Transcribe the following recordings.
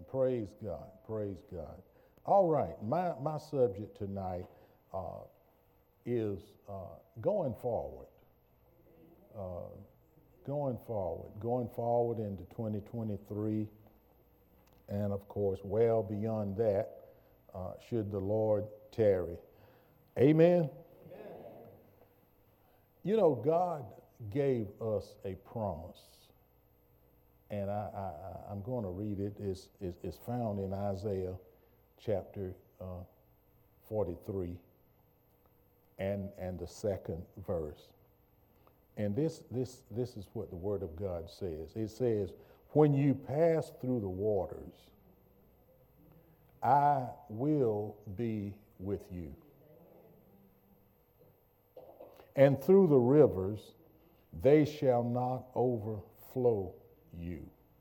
Praise God. Praise God. All right. My subject tonight is going forward. Uh, going forward into 2023. And of course, well beyond that, should the Lord tarry. Amen. You know, God gave us a promise, and I'm going to read it. It's found in Isaiah chapter 43 and the second verse. And this is what the Word of God says. It says, when you pass through the waters, I will be with you. And through the rivers, they shall not overflow you.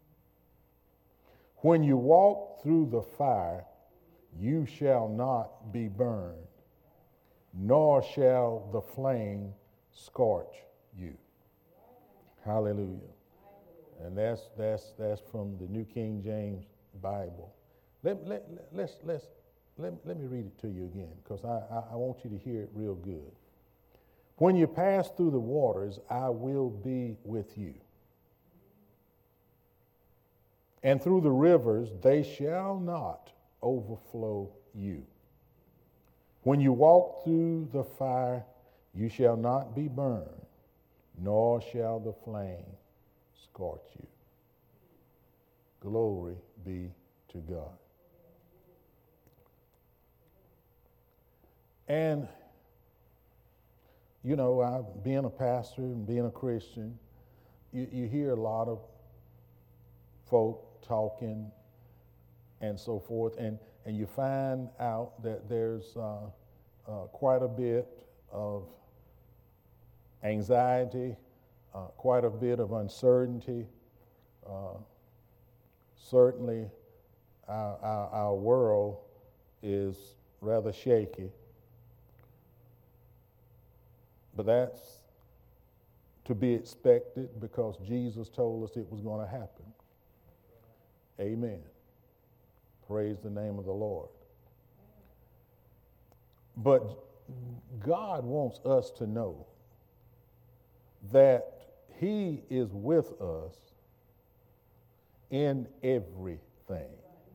When you walk through the fire, you shall not be burned, nor shall the flame scorch you. Hallelujah. And that's from the New King James Bible. Let me read it to you again, because I want you to hear it real good. When you pass through the waters, I will be with you. And through the rivers, they shall not overflow you. When you walk through the fire, you shall not be burned, nor shall the flame scorch you. Glory be to God. And, you know, being a pastor and being a Christian, you hear a lot of folk talking and so forth, and you find out that there's quite a bit of anxiety, quite a bit of uncertainty. Certainly, our world is rather shaky. But that's to be expected, because Jesus told us it was going to happen. Amen. Praise the name of the Lord. But God wants us to know that He is with us in everything.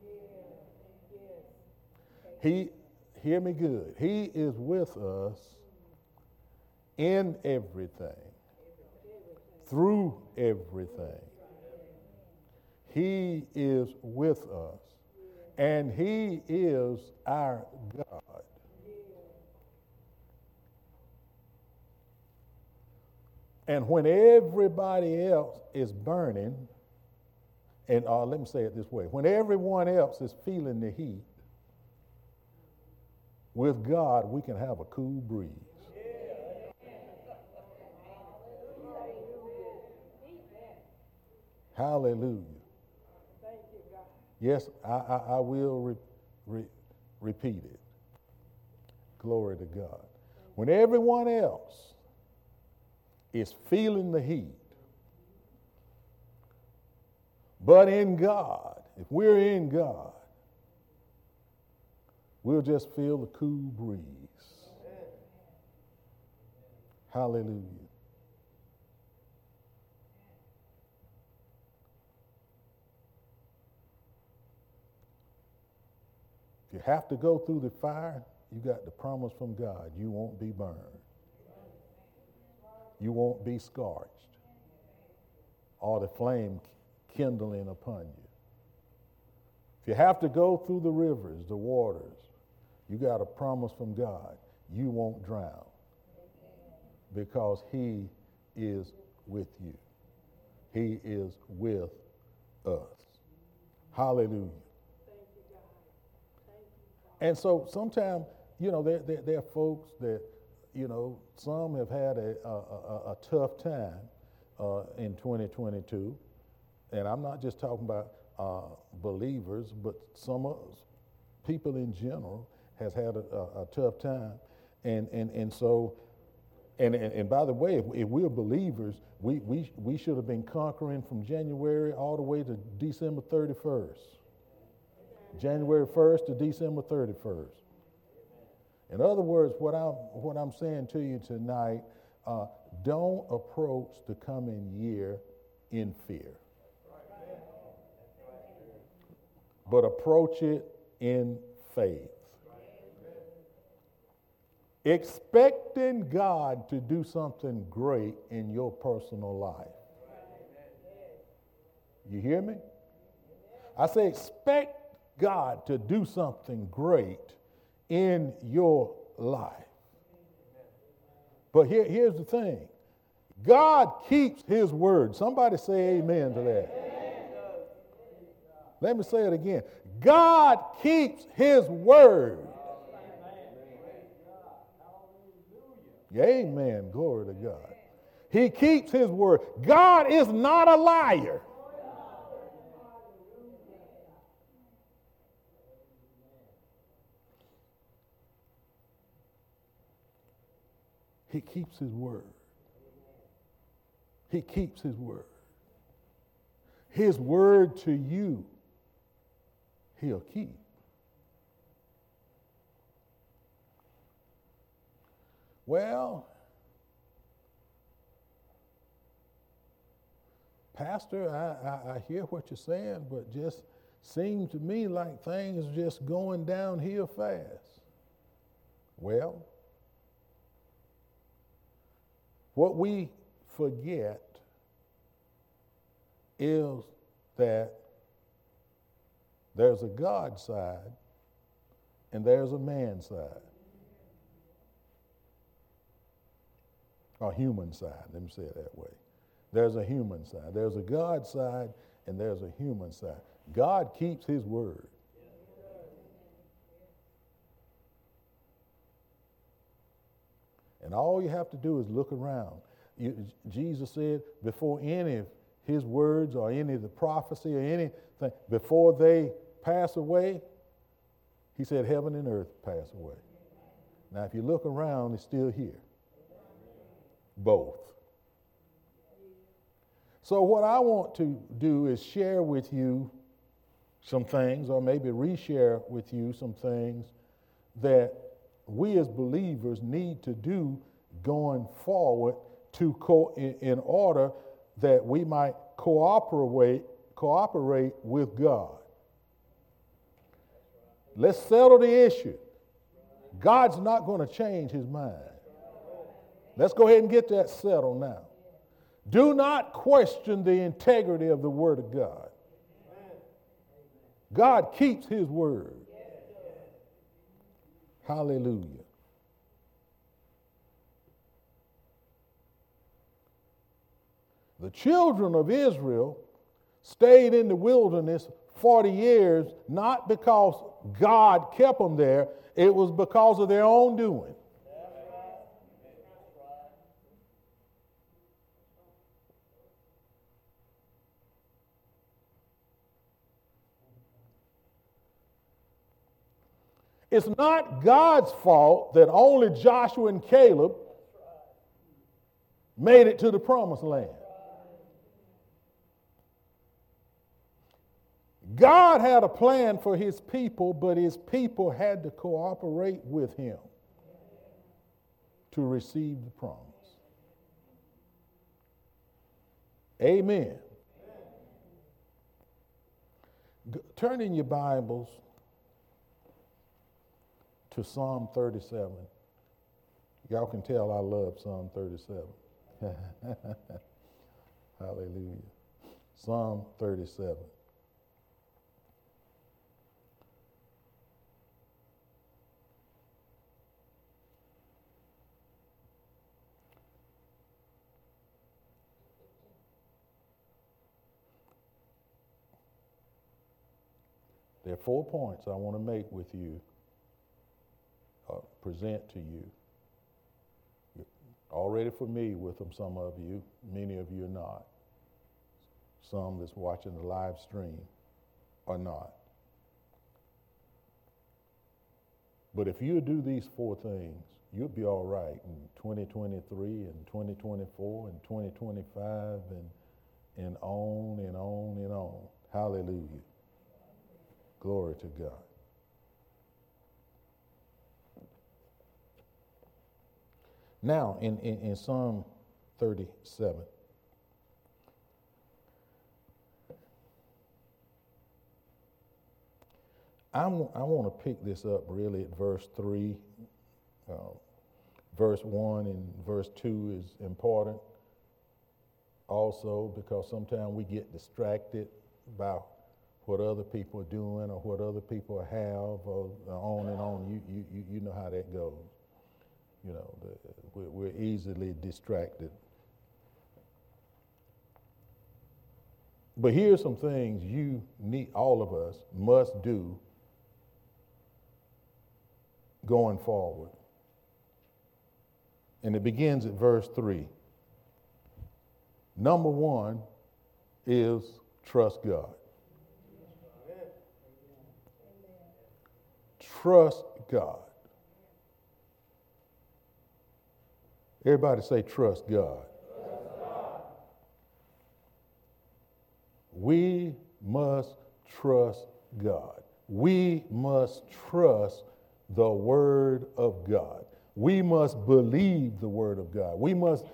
Hear me good. He is with us in everything, through everything. He is with us, and He is our God. And when everybody else is burning, and let me say it this way, when everyone else is feeling the heat, with God we can have a cool breeze. Hallelujah. Yes, I will repeat it. Glory to God. When everyone else is feeling the heat, but in God, if we're in God, we'll just feel the cool breeze. Hallelujah. If you have to go through the fire, you got the promise from God. You won't be burned. You won't be scorched, or the flame kindling upon you. If you have to go through the rivers, the waters, you got a promise from God. You won't drown, because He is with you. He is with us. Hallelujah. And so sometimes, you know, there are folks that, you know, some have had a tough time in 2022. And I'm not just talking about believers, but some people in general has had a tough time. And so, by the way, if we're believers, we should have been conquering from January all the way to December 31st. January 1st to December 31st. In other words, what I'm saying to you tonight, don't approach the coming year in fear, but approach it in faith, expecting God to do something great in your personal life. You hear me? I say expect God to do something great in your life. But here's the thing. God keeps his word. Somebody say amen to that. Let me say it again. God keeps his word. Amen. Glory to God. He keeps his word. God is not a liar. He keeps his word. He keeps his word. His word to you, he'll keep. Well, Pastor, I hear what you're saying, but just seems to me like things just going downhill fast. Well, what we forget is that there's a God side and there's a man side. Or human side, let me say it that way. There's a human side. There's a God side and there's a human side. God keeps his word. And all you have to do is look around. Jesus said before any of his words or any of the prophecy or anything, before they pass away, he said heaven and earth pass away. Now if you look around, it's still here. Both. So what I want to do is share with you some things, or maybe reshare with you some things that we as believers need to do going forward in order that we might cooperate with God. Let's settle the issue. God's not going to change his mind. Let's go ahead and get that settled now. Do not question the integrity of the Word of God. God keeps his word. Hallelujah. The children of Israel stayed in the wilderness 40 years, not because God kept them there, it was because of their own doing. It's not God's fault that only Joshua and Caleb made it to the promised land. God had a plan for his people, but his people had to cooperate with him to receive the promise. Amen. Turn in your Bibles to Psalm 37. Y'all can tell I love Psalm 37. Hallelujah. Psalm 37. There are 4 points I want to make with you, present to you. You're already familiar with them, some of you. Many of you are not. Some that's watching the live stream are not. But if you do these 4 things, you'll be all right in 2023 and 2024 and 2025 and on and on and on. Hallelujah. Glory to God. Now, in Psalm 37, I want to pick this up really at verse 3. Verse 1 and verse 2 is important also, because sometimes we get distracted by what other people are doing or what other people have, or on and on. You know how that goes. You know, we're easily distracted. But here's some things all of us must do going forward. And it begins at verse 3. Number one is trust God. Trust God. Everybody say, trust God. Trust God. We must trust God. We must trust the Word of God. We must believe the Word of God. We must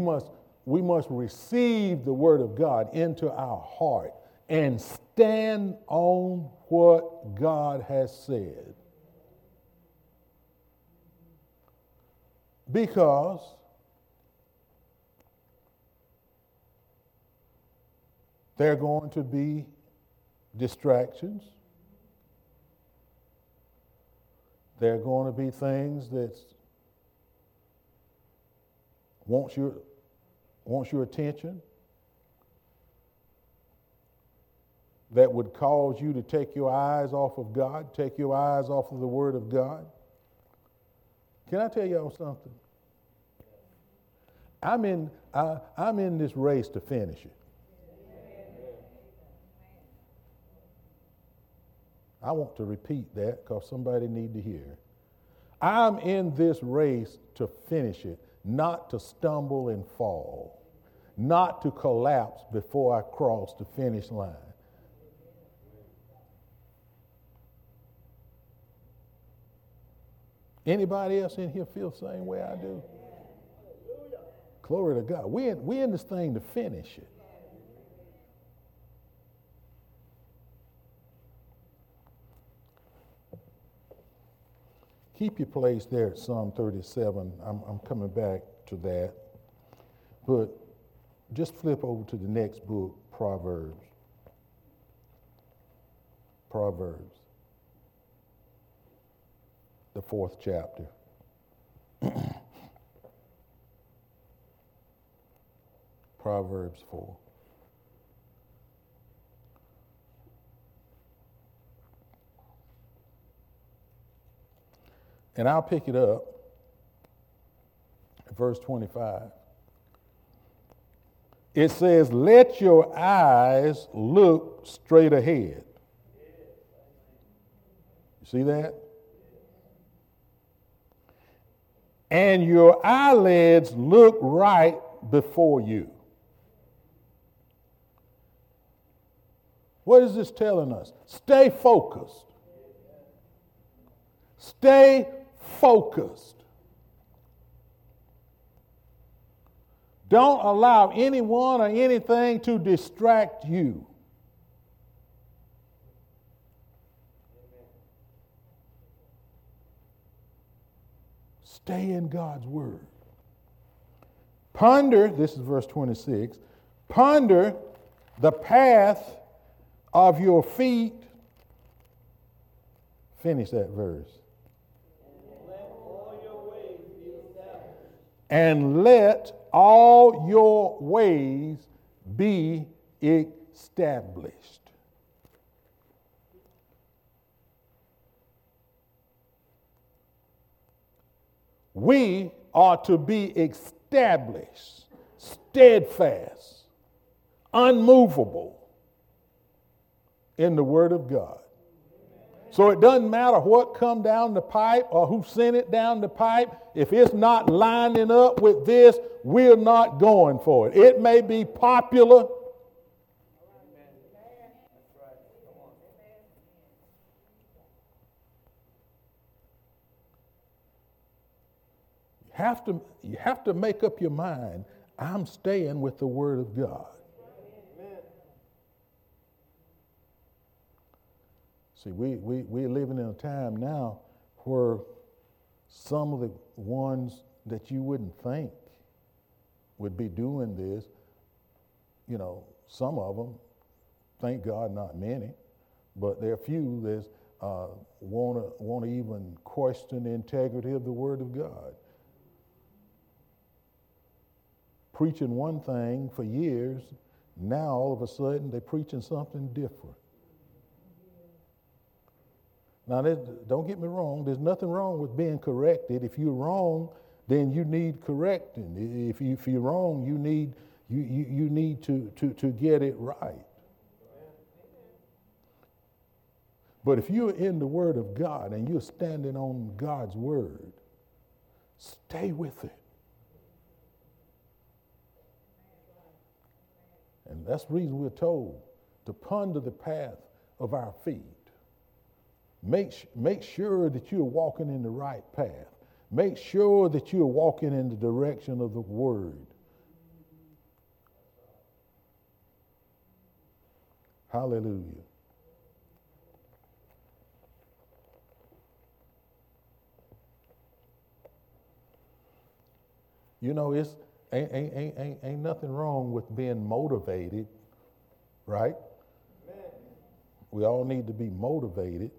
receive the Word of God into our heart and stand on what God has said. Because there are going to be distractions. There are going to be things that wants your attention, that would cause you to take your eyes off of God, take your eyes off of the Word of God. Can I tell y'all something? I'm in this race to finish it. I want to repeat that because somebody need to hear. I'm in this race to finish it, not to stumble and fall, not to collapse before I cross the finish line. Anybody else in here feel the same way I do? Glory to God. We in this thing to finish it. Keep your place there at Psalm 37. I'm coming back to that. But just flip over to the next book, Proverbs. Proverbs. The 4th chapter. Proverbs 4. And I'll pick it up at verse 25. It says, let your eyes look straight ahead. You see that? And your eyelids look right before you. What is this telling us? Stay focused. Stay focused. Don't allow anyone or anything to distract you. Stay in God's Word. Ponder, this is verse 26, ponder the path of your feet. Finish that verse. And let all your ways be established. We are to be established, steadfast, unmovable in the Word of God. So it doesn't matter what come down the pipe or who sent it down the pipe. If it's not lining up with this, we're not going for it. It may be popular. You have to make up your mind, I'm staying with the Word of God. Amen. See, we're living in a time now where some of the ones that you wouldn't think would be doing this, some of them, thank God not many, but there are few that want to even question the integrity of the Word of God. Preaching one thing for years, now all of a sudden they're preaching something different. Now, don't get me wrong, there's nothing wrong with being corrected. If you're wrong, then you need correcting. If you're wrong, you need to get it right. But if you're in the Word of God and you're standing on God's Word, stay with it. And that's the reason we're told to ponder the path of our feet. Make sure that you're walking in the right path. Make sure that you're walking in the direction of the Word. Hallelujah. It's ain't nothing wrong with being motivated, right? Amen. We all need to be motivated.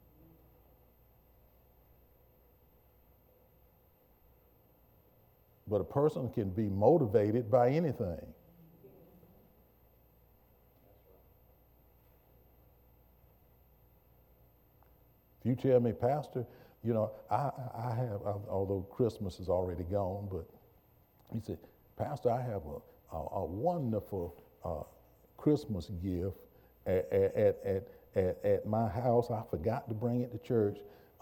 But a person can be motivated by anything. If you tell me, Pastor, I have, although Christmas is already gone, but he said, Pastor, I have a wonderful Christmas gift at my house. I forgot to bring it to church,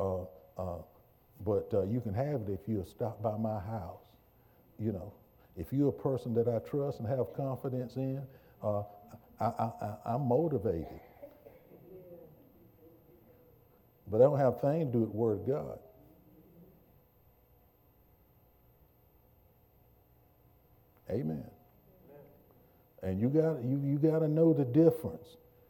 but you can have it if you'll stop by my house. If you're a person that I trust and have confidence in, I'm motivated. But I don't have a thing to do with the Word of God. Amen. And you got to know the difference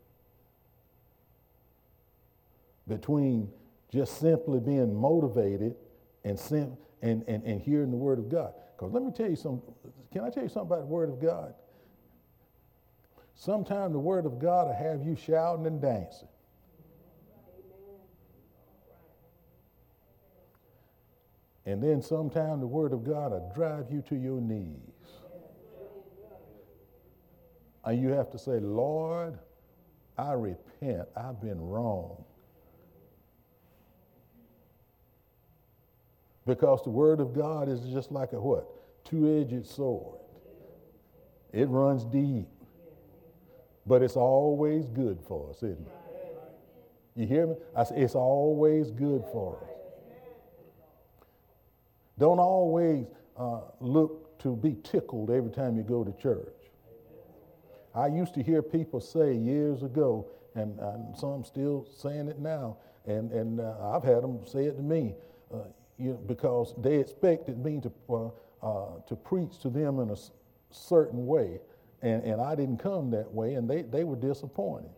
between just simply being motivated and hearing the Word of God. Because let me tell you something. Can I tell you something about the Word of God? Sometimes the Word of God will have you shouting and dancing. And then sometimes the Word of God will drive you to your knees. And you have to say, Lord, I repent. I've been wrong. Because the Word of God is just like a what? Two-edged sword. It runs deep. But it's always good for us, isn't it? You hear me? I say it's always good for us. Don't always look to be tickled every time you go to church. I used to hear people say years ago, and some still saying it now, and I've had them say it to me, because they expected me to preach to them in a certain way, and I didn't come that way, and they were disappointed.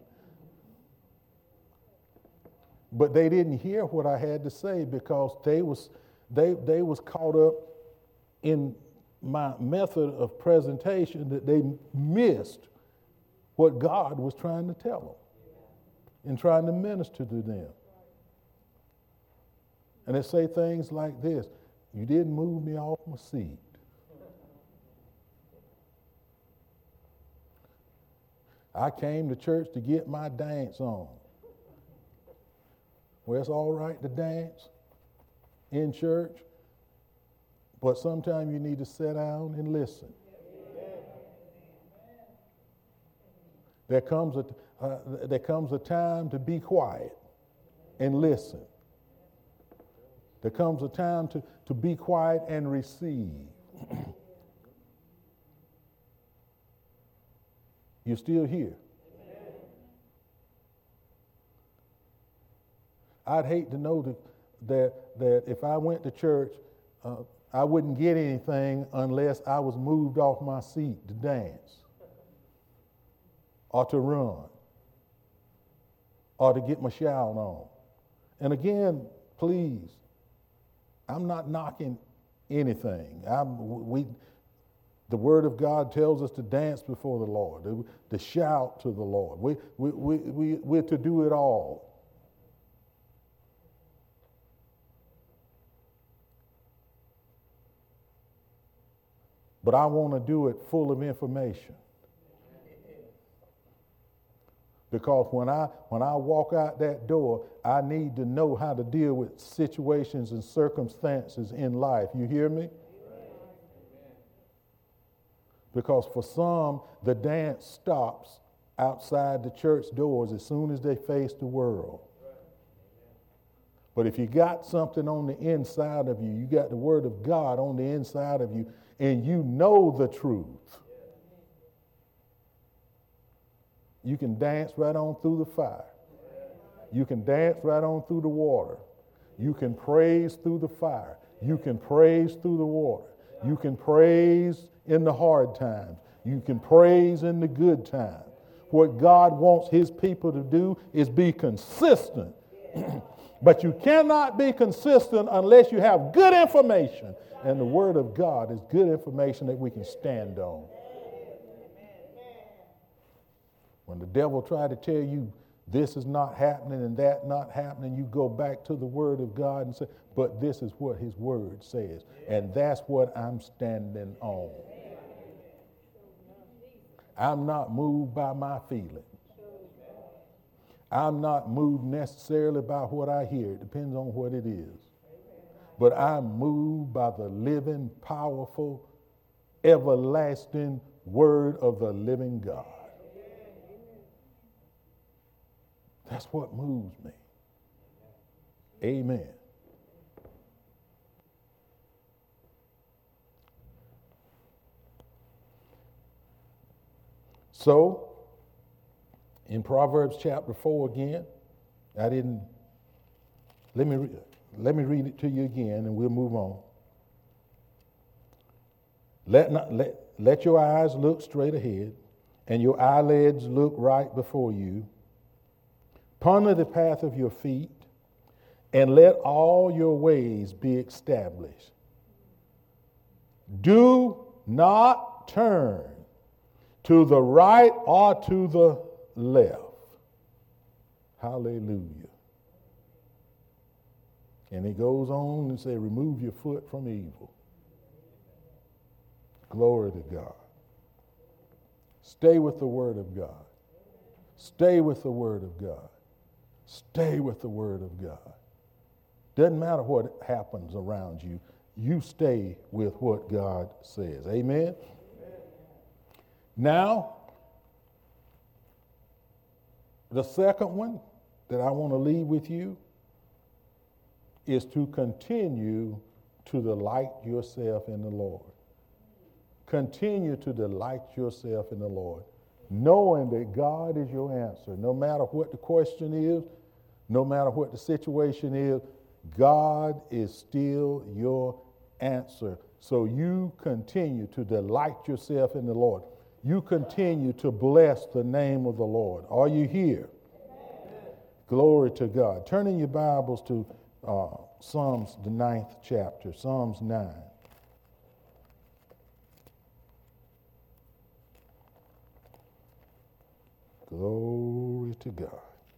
But they didn't hear what I had to say because they was caught up in my method of presentation that they missed what God was trying to tell them and trying to minister to them. And they say things like this: you didn't move me off my seat. I came to church to get my dance on. Well, it's all right to dance in church, but sometimes you need to sit down and listen. There comes a time to be quiet and listen. There comes a time to be quiet and receive. You're still here. I'd hate to know that if I went to church, I wouldn't get anything unless I was moved off my seat to dance or to run or to get my shout on. And again, please, I'm not knocking anything. The Word of God tells us to dance before the Lord, to shout to the Lord. We're to do it all. But I want to do it full of information. Because when I walk out that door, I need to know how to deal with situations and circumstances in life. You hear me? Because for some, the dance stops outside the church doors as soon as they face the world. But if you got something on the inside of you, you got the Word of God on the inside of you, and you know the truth, you can dance right on through the fire. You can dance right on through the water. You can praise through the fire. You can praise through the water. You can praise in the hard times. You can praise in the good times. What God wants His people to do is be consistent. But you cannot be consistent unless you have good information. And the Word of God is good information that we can stand on. When the devil tries to tell you this is not happening and that not happening, you go back to the Word of God and say, but this is what His Word says. And that's what I'm standing on. I'm not moved by my feelings. I'm not moved necessarily by what I hear. It depends on what it is. But I'm moved by the living, powerful, everlasting Word of the living God. That's what moves me. Amen. So, in Proverbs chapter 4 again, let me read it to you again and we'll move on. Let your eyes look straight ahead and your eyelids look right before you. Ponder the path of your feet and let all your ways be established. Do not turn to the right or to the left. Hallelujah. And he goes on and says, remove your foot from evil. Glory to God. Stay with the Word of God. Stay with the Word of God. Stay with the Word of God. Doesn't matter what happens around you. You stay with what God says. Amen? Now, the second one that I want to leave with you is to continue to delight yourself in the Lord. Continue to delight yourself in the Lord, knowing that God is your answer. No matter what the question is, no matter what the situation is, God is still your answer. So you continue to delight yourself in the Lord. You continue to bless the name of the Lord. Are you here? Amen. Glory to God. Turn in your Bibles to Psalms, the 9th chapter, Psalms 9. Glory to God.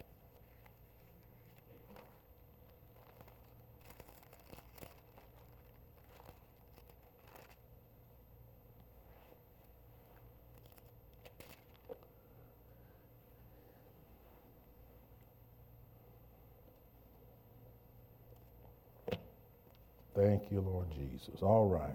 Thank you, Lord Jesus. All right.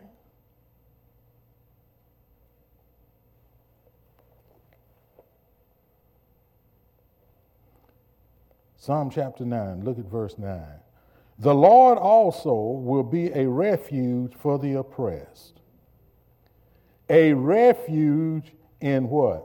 Psalm chapter 9, look at verse 9. The Lord also will be a refuge for the oppressed. A refuge in what?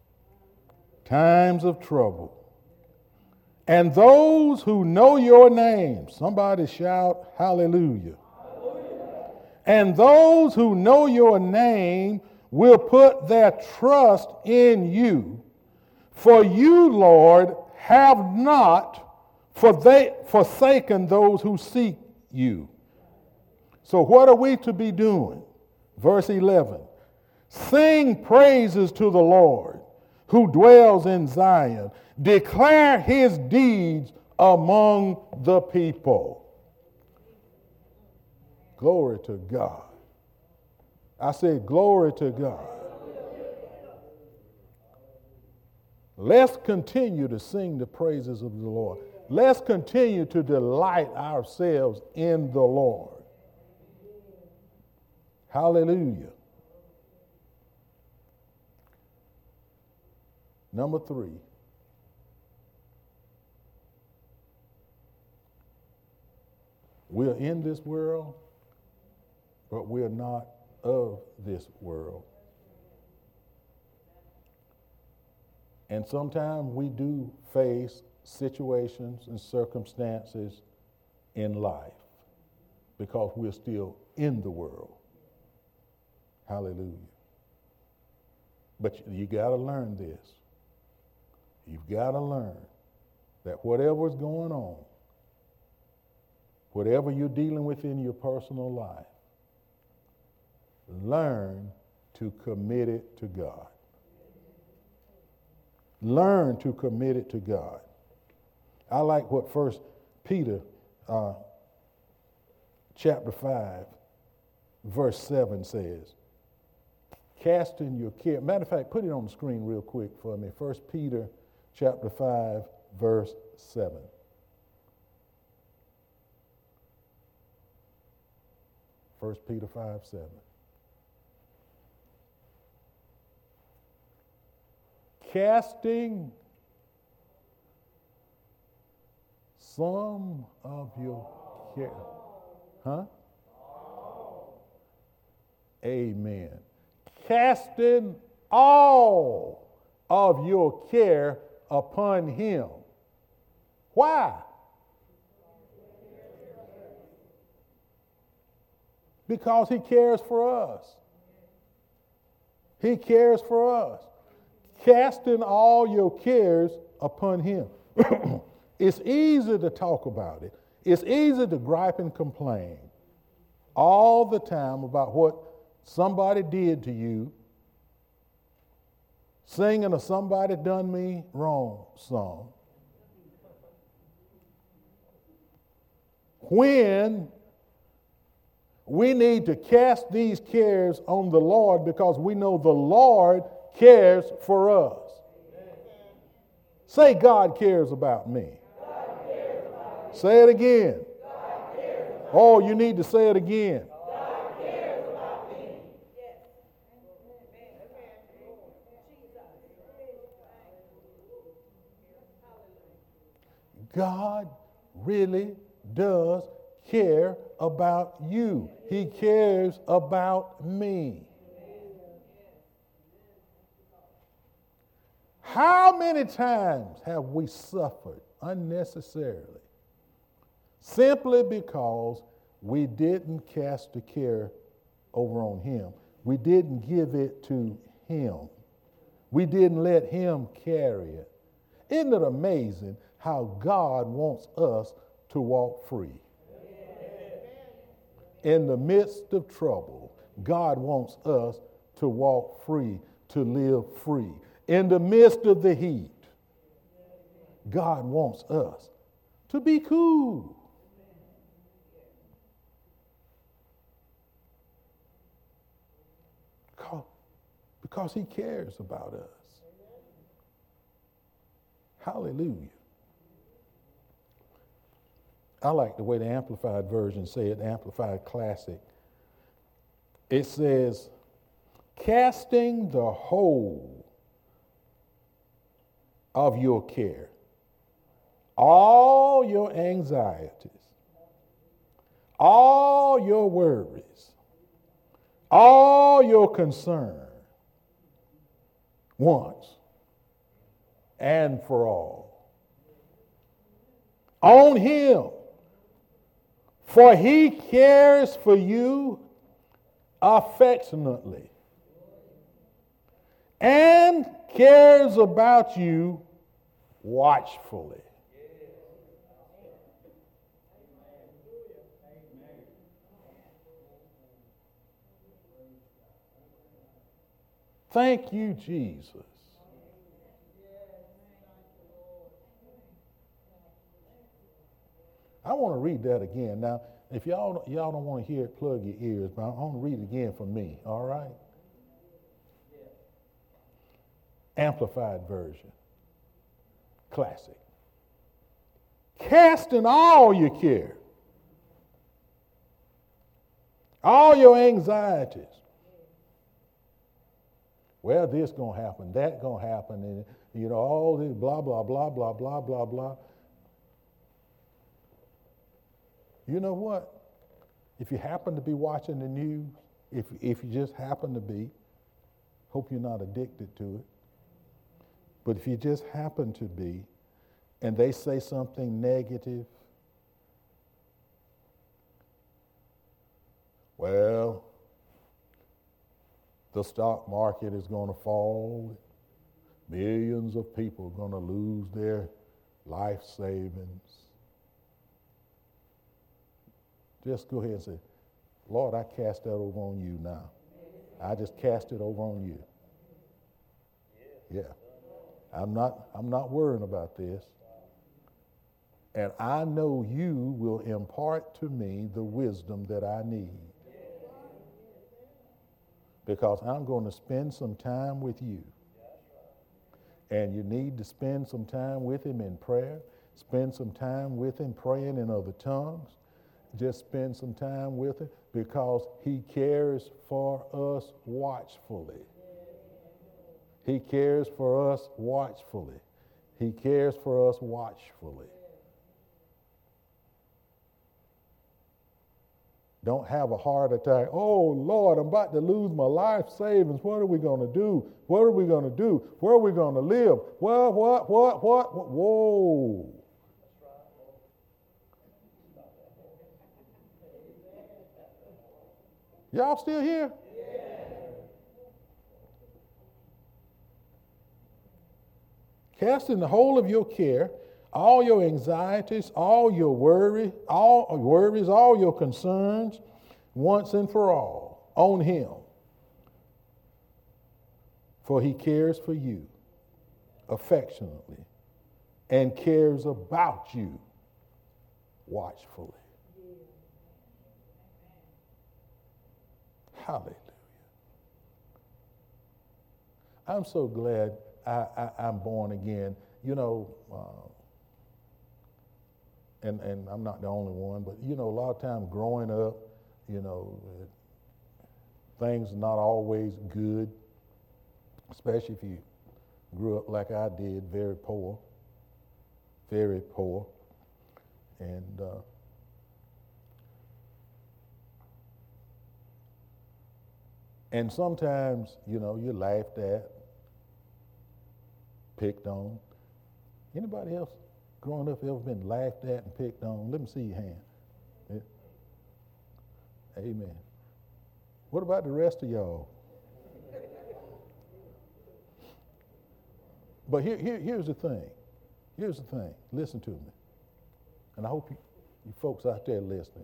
Times of trouble. And those who know your name, somebody shout hallelujah. Hallelujah. And those who know your name will put their trust in you. For you, Lord, have not forsaken those who seek you. So what are we to be doing? Verse 11. Sing praises to the Lord who dwells in Zion. Declare his deeds among the people. Glory to God. I said, glory to God. Let's continue to sing the praises of the Lord. Let's continue to delight ourselves in the Lord. Hallelujah. Number 3. We're in this world, but we're not of this world. And sometimes we do face situations and circumstances in life because we're still in the world. Hallelujah. But you got to learn this. You've got to learn that whatever's going on, whatever you're dealing with in your personal life, learn to commit it to God. Learn to commit it to God. I like what 1 Peter chapter 5, verse 7 says. Casting your care. Matter of fact, put it on the screen real quick for me. 1 Peter chapter 5, verse 7. First Peter 5, 7. Casting some of your care. Huh? Amen. Casting all of your care upon him. Why? Because he cares for us. He cares for us. Casting all your cares upon him. It's easy to talk about it. It's easy to gripe and complain all the time about what somebody did to you, singing a "Somebody Done Me Wrong" song, when we need to cast these cares on the Lord because we know the Lord cares for us. Say, God cares about me. Say it again. Oh, you need to say it again. God really does care about you. He cares about me. How many times have we suffered unnecessarily simply because we didn't cast the care over on him? We didn't give it to him. We didn't let him carry it. Isn't it amazing how God wants us to walk free? In the midst of trouble, God wants us to walk free, to live free. In the midst of the heat, God wants us to be cool. Because he cares about us. Hallelujah. I like the way the Amplified Version say it, Amplified Classic. It says, casting the whole of your care, all your anxieties, all your worries, all your concern, once and for all, on him. For he cares for you affectionately, and cares about you watchfully. Thank you, Jesus. I want to read that again. Now, if y'all don't want to hear it, plug your ears, but I want to read it again for me, all right? Amplified version. Classic. Casting all your care, all your anxieties. Well, this going to happen, that going to happen, and all this blah, blah, blah, blah, blah, blah, blah. You know what? If you happen to be watching the news, if you just happen to be, hope you're not addicted to it, but if you just happen to be, and they say something negative, well, the stock market is going to fall. Millions of people are going to lose their life savings. Just go ahead and say, Lord, I cast that over on you now. I just cast it over on you. Yeah. I'm not worrying about this. And I know you will impart to me the wisdom that I need. Because I'm going to spend some time with you. And you need to spend some time with him in prayer. Spend some time with him praying in other tongues. Just spend some time with him because he cares for us watchfully. He cares for us watchfully. He cares for us watchfully. Don't have a heart attack. Oh, Lord, I'm about to lose my life savings. What are we going to do? What are we going to do? Where are we going to live? What? Whoa. Y'all still here? Casting the whole of your care, all your anxieties, all your worries, all your concerns, once and for all, on him. For he cares for you affectionately and cares about you watchfully. Hallelujah. I'm so glad I'm born again. And I'm not the only one, but a lot of times growing up, things are not always good, especially if you grew up like I did, very poor. And sometimes, you're laughed at, picked on. Anybody else growing up ever been laughed at and picked on? Let me see your hand. Yeah. Amen. What about the rest of y'all? But here's the thing. Listen to me. And I hope you folks out there listening.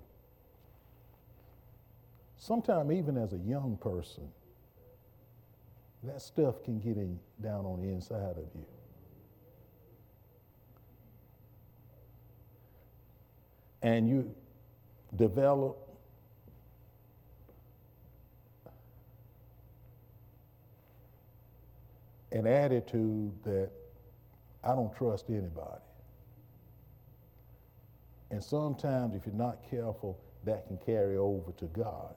Sometimes even as a young person, that stuff can get down on the inside of you. And you develop an attitude that I don't trust anybody. And sometimes if you're not careful, that can carry over to God.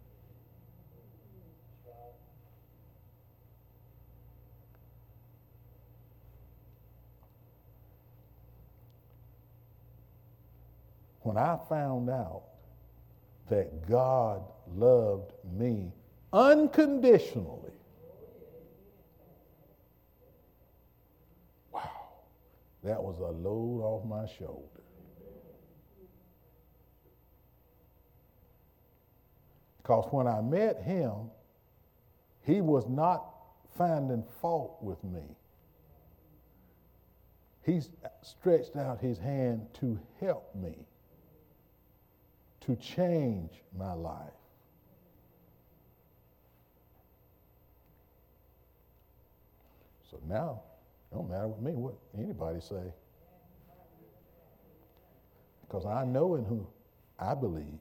When I found out that God loved me unconditionally, wow, that was a load off my shoulder. Because when I met him, he was not finding fault with me. He stretched out his hand to help me, to change my life. So now, it don't matter with me what anybody say. Because I know in who I believe.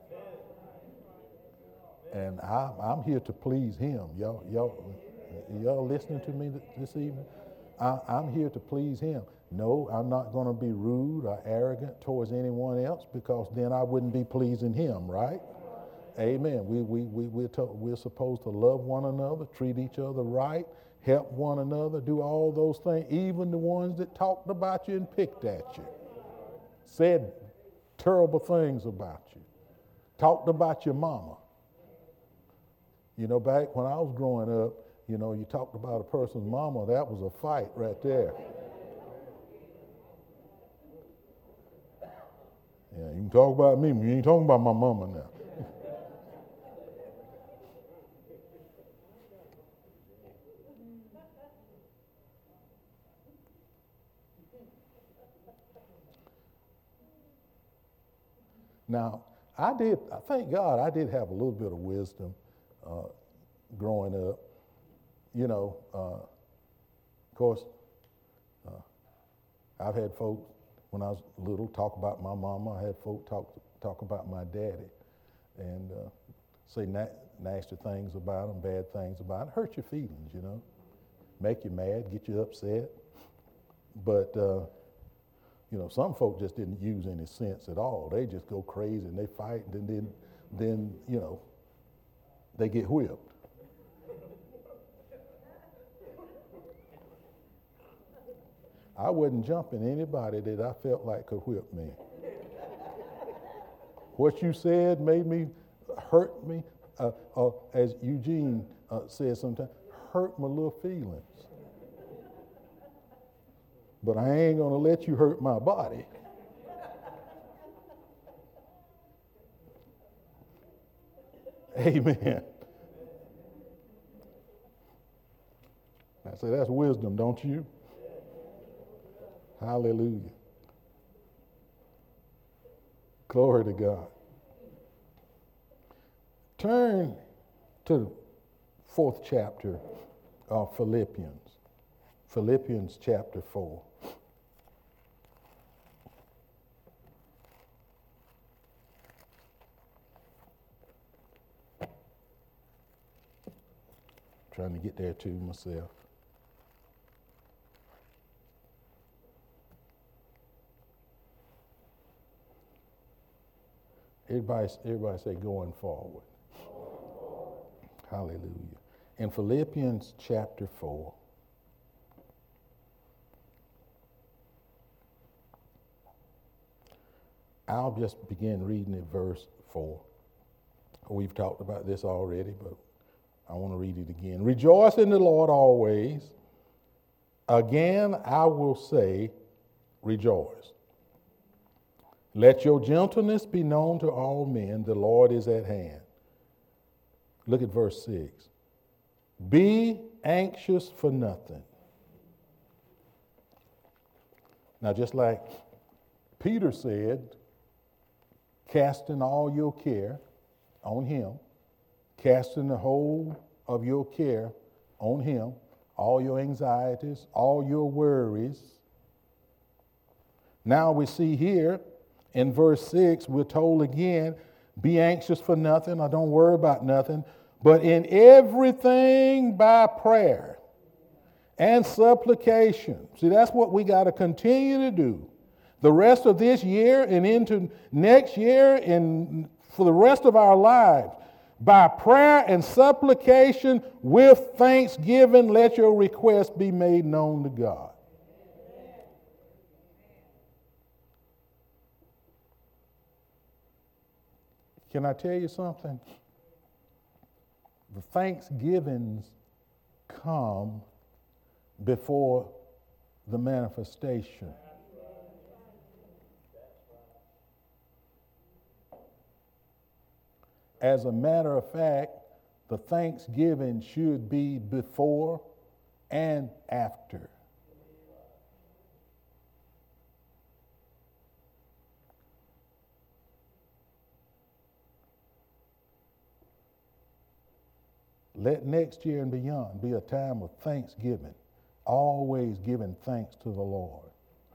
And I'm here to please him. Y'all listening to me this evening? I'm here to please him. No, I'm not going to be rude or arrogant towards anyone else, because then I wouldn't be pleasing him, right? Amen. We're supposed to love one another, treat each other right, help one another, do all those things, even the ones that talked about you and picked at you, said terrible things about you, talked about your mama. You know, back when I was growing up, you know, you talked about a person's mama, that was a fight right there. Yeah, you can talk about me, but you ain't talking about my mama now. Now, thank God I did have a little bit of wisdom growing up. You know, of course, I've had folks, when I was little, talk about my mama. I had folk talk about my daddy and say nasty things about them, bad things about them. Hurt your feelings, you know. Make you mad, get you upset. But, you know, some folk just didn't use any sense at all. They just go crazy and they fight, and then you know, they get whipped. I wasn't jumping anybody that I felt like could whip me. What you said made me, hurt me, as Eugene says sometimes, hurt my little feelings. But I ain't going to let you hurt my body. Amen. I say that's wisdom, don't you? Hallelujah. Glory to God. Turn to the 4th chapter of Philippians. Philippians chapter 4. Trying to get there too myself. Everybody say going forward. Hallelujah. In Philippians chapter 4, I'll just begin reading at verse 4. We've talked about this already, but I want to read it again. Rejoice in the Lord always. Again, I will say, rejoice. Let your gentleness be known to all men. The Lord is at hand. Look at verse 6. Be anxious for nothing. Now, just like Peter said, casting all your care on him, casting the whole of your care on him, all your anxieties, all your worries. Now we see here in verse 6, we're told again, be anxious for nothing, or don't worry about nothing, but in everything by prayer and supplication. See, that's what we got to continue to do. The rest of this year and into next year and for the rest of our lives, by prayer and supplication with thanksgiving, let your requests be made known to God. Can I tell you something? The thanksgivings come before the manifestation. As a matter of fact, the thanksgiving should be before and after. Let next year and beyond be a time of thanksgiving, always giving thanks to the Lord.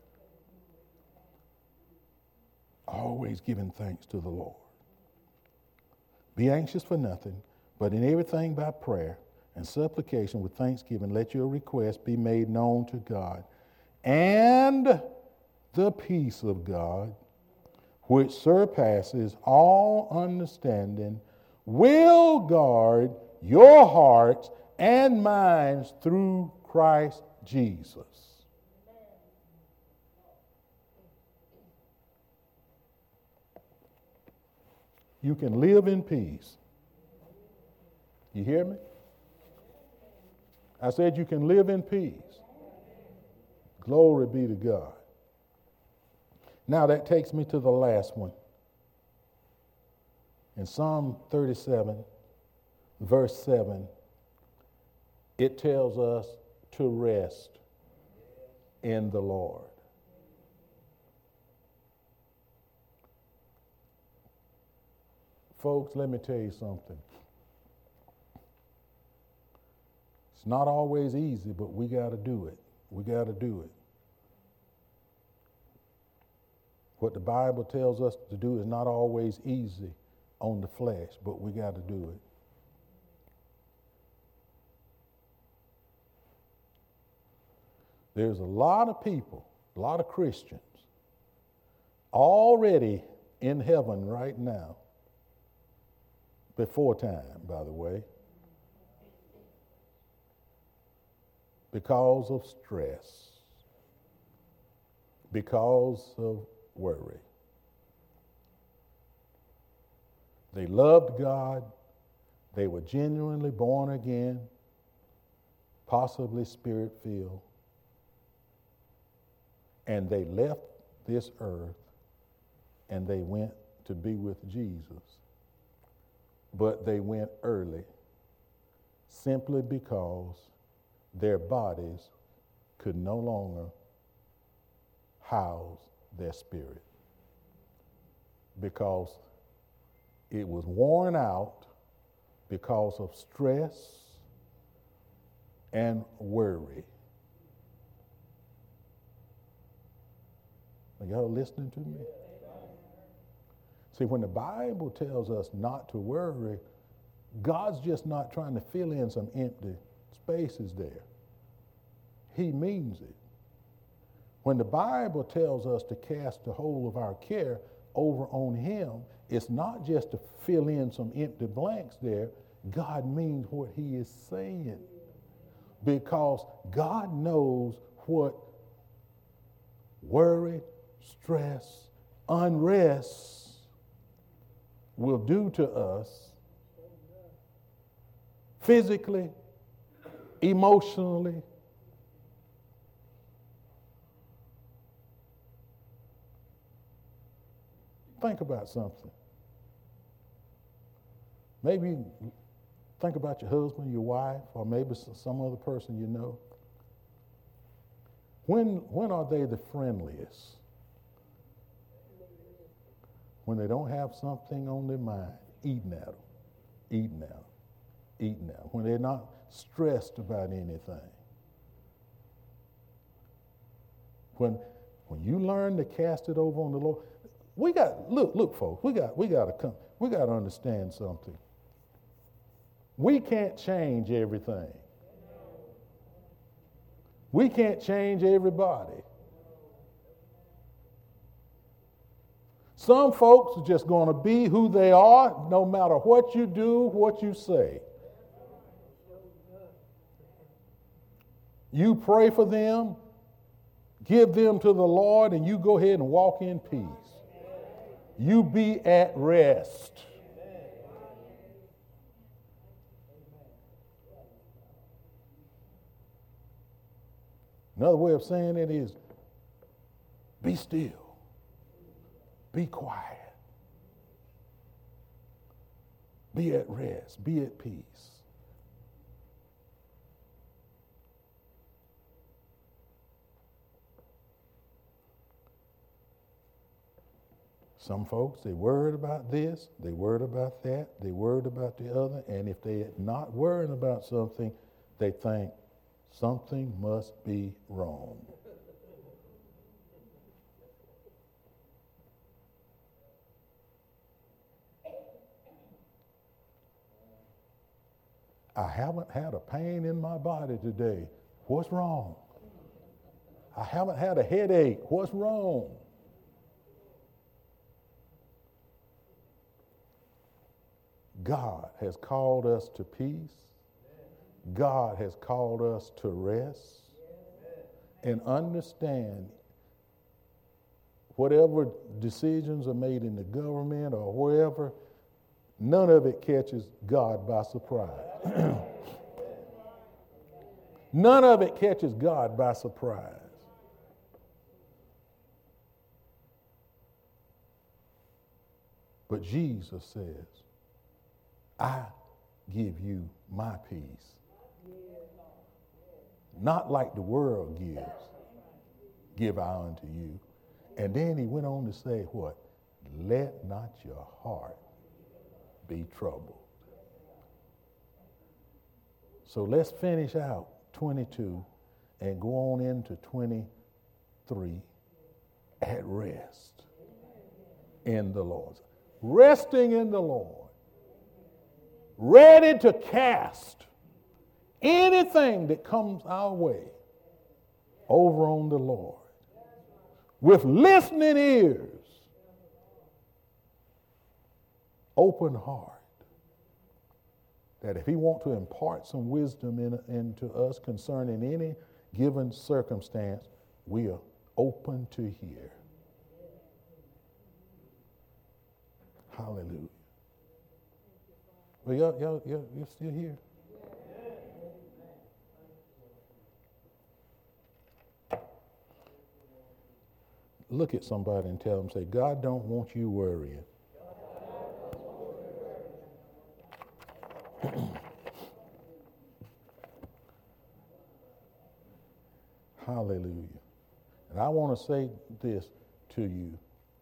Always giving thanks to the Lord. Be anxious for nothing, but in everything by prayer and supplication with thanksgiving, let your requests be made known to God. And the peace of God, which surpasses all understanding, will guard your hearts and minds through Christ Jesus. You can live in peace. You hear me? I said you can live in peace. Glory be to God. Now that takes me to the last one. In Psalm 37, verse 7, it tells us to rest in the Lord. Folks, let me tell you something. It's not always easy, but we got to do it. We got to do it. What the Bible tells us to do is not always easy on the flesh, but we got to do it. There's a lot of people, a lot of Christians, already in heaven right now, before time, by the way, because of stress, because of worry. They loved God. They were genuinely born again, possibly spirit-filled. And they left this earth and they went to be with Jesus. But they went early simply because their bodies could no longer house their spirit, because it was worn out because of stress and worry. Are y'all listening to me? See, when the Bible tells us not to worry, God's just not trying to fill in some empty spaces there. He means it. When the Bible tells us to cast the whole of our care over on Him, it's not just to fill in some empty blanks there. God means what He is saying. Because God knows what worry, stress, unrest will do to us physically, emotionally. Think about something. Maybe think about your husband, your wife, or maybe some other person you know. When are they the friendliest? When they don't have something on their mind, eating at them, eating at them, eating at them. When they're not stressed about anything. When you learn to cast it over on the Lord, look, folks, we got to understand something. We can't change everything. We can't change everybody. Some folks are just going to be who they are no matter what you do, what you say. You pray for them, give them to the Lord, and you go ahead and walk in peace. You be at rest. Another way of saying it is, be still. Be quiet. Be at rest. Be at peace. Some folks, they worried about this, they worried about that, they worried about the other, and if they're not worrying about something, they think something must be wrong. I haven't had a pain in my body today. What's wrong? I haven't had a headache. What's wrong? God has called us to peace. God has called us to rest. And understand, whatever decisions are made in the government or wherever, none of it catches God by surprise. None of it catches God by surprise. But Jesus says, I give you my peace. Not like the world gives, give I unto you. And then he went on to say what? Let not your heart be troubled. So let's finish out 22 and go on into 23 at rest in the Lord. Resting in the Lord. Ready to cast anything that comes our way over on the Lord. With listening ears, open heart. That if he wants to impart some wisdom into us concerning any given circumstance, we are open to hear. Hallelujah. Well, you're still here. Look at somebody and tell them, say, God don't want you worrying. Hallelujah. And I want to say this to you.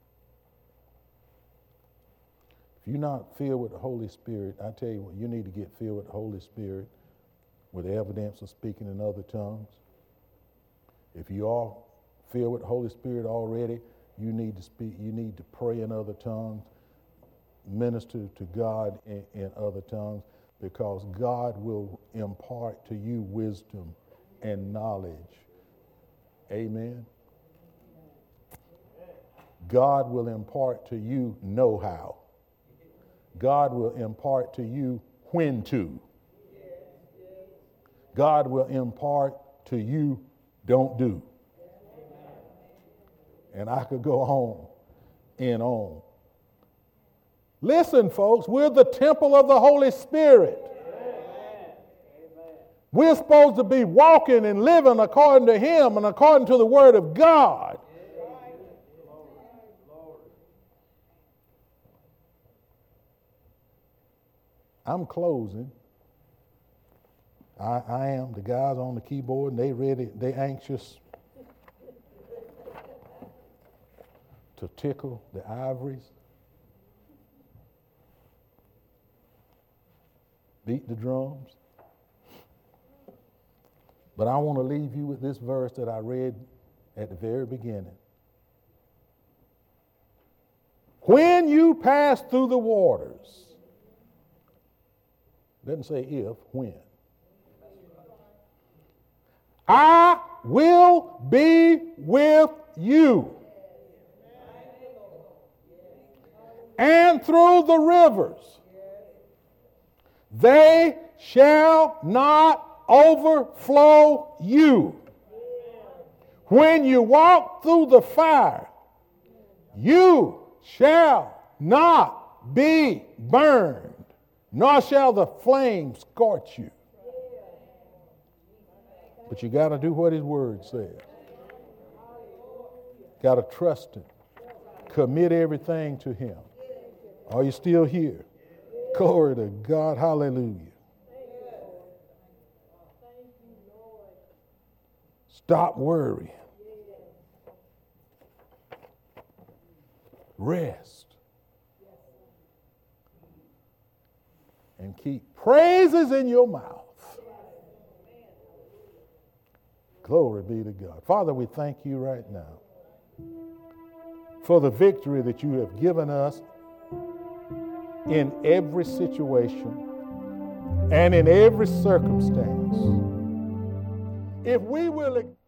If you're not filled with the Holy Spirit, I tell you what, you need to get filled with the Holy Spirit with the evidence of speaking in other tongues. If you are filled with the Holy Spirit already, you need to speak, you need to pray in other tongues, minister to God in other tongues, because God will impart to you wisdom and knowledge. Amen. God will impart to you know-how. God will impart to you when to. God will impart to you don't do. And I could go on and on. Listen, folks, we're the temple of the Holy Spirit. We're supposed to be walking and living according to Him and according to the Word of God. I'm closing. I am. The guys on the keyboard, and they ready, they anxious to tickle the ivories. Beat the drums. But I want to leave you with this verse that I read at the very beginning. When you pass through the waters, doesn't say if, when. I will be with you. And through the rivers, they shall not overflow you. When you walk through the fire, you shall not be burned, nor shall the flame scorch you. But you got to do what His Word says. Got to trust Him. Commit everything to Him. Are you still here? Glory to God. Hallelujah. Stop worrying. Rest. And keep praises in your mouth. Glory be to God. Father, we thank you right now for the victory that you have given us in every situation and in every circumstance. If we will